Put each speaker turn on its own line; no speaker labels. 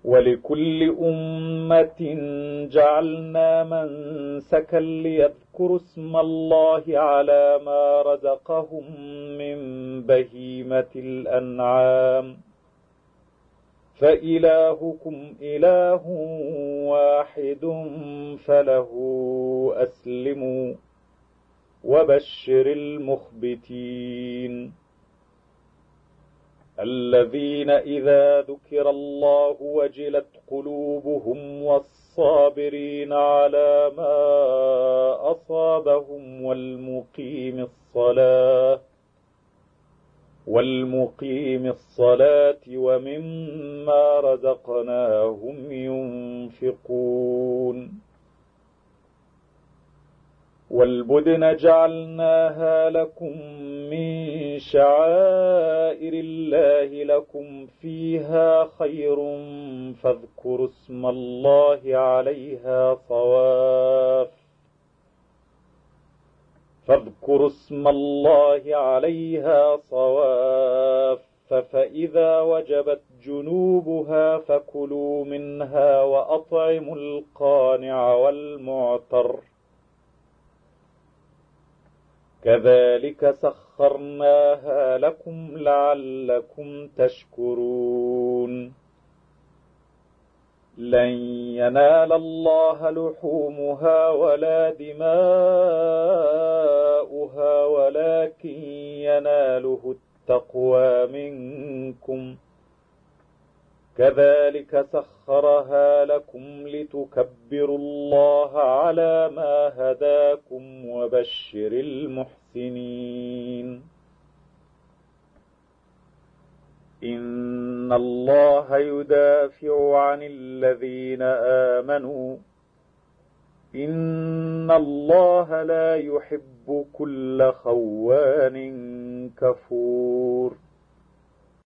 ولكل أمة جعلنا منسكا ليذكروا اسم الله على ما رزقهم من بهيمة الأنعام فإلهكم إله واحد فله أسلموا وبشر المخبتين الذين إذا ذكر الله وجلت قلوبهم والصابرين على ما أصابهم والمقيم الصلاة ومما رزقناهم ينفقون والبدن جعلناها لكم من شعائر الله لكم فيها خير فاذكروا اسم الله عليها صواف فإذا وجبت جنوبها فكلوا منها وأطعموا القانع والمعتر كذلك سخرناها لكم لعلكم تشكرون لن ينال الله لحومها ولا دماؤها ولكن يناله التقوى منكم كذلك سخرها لكم لتكبروا الله على ما هداكم وبشر المحسنين إن الله يدافع عن الذين آمنوا إن الله لا يحب كل خوان كفور